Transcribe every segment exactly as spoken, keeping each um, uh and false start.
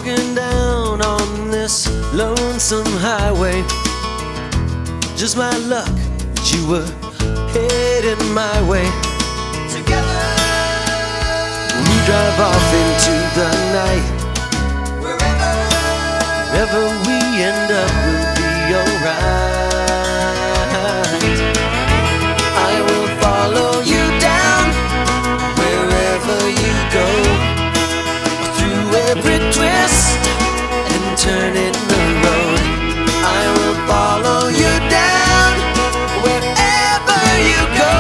Walking down on this lonesome highway, just my luck that you were heading my way. Together we drive off into the night. Wherever, wherever we end up will be alright. I will follow you down wherever you go, through every twist and turn in the road. I will follow you down wherever you go.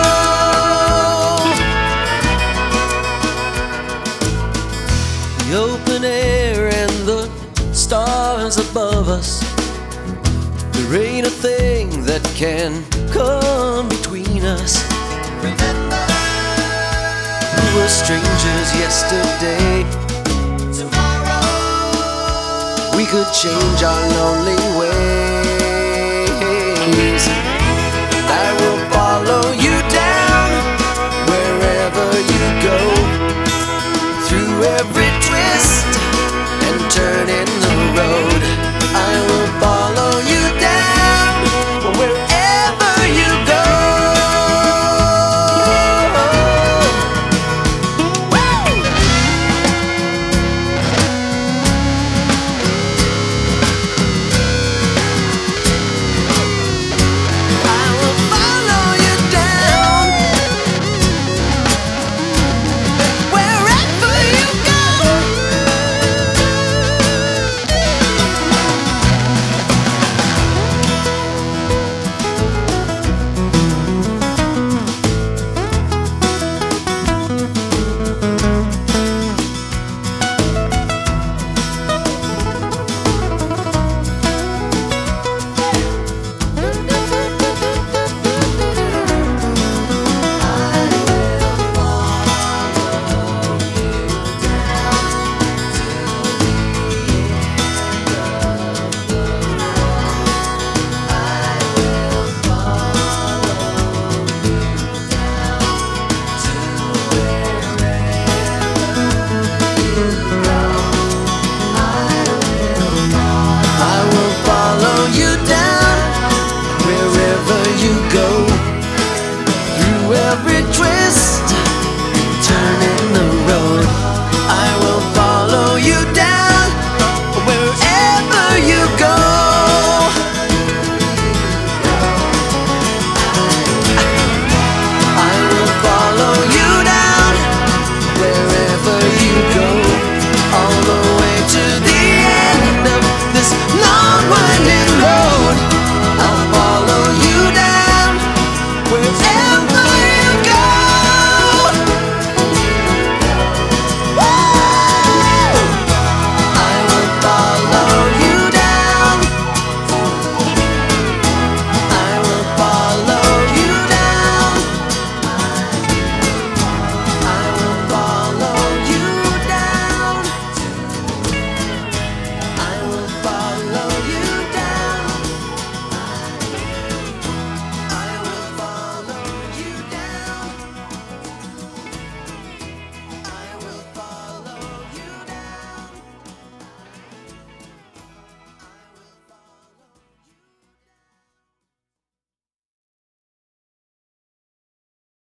The open air and the stars above us, there ain't a thing that can come between us. remember, We were strangers yesterday. tomorrow We could change our lonely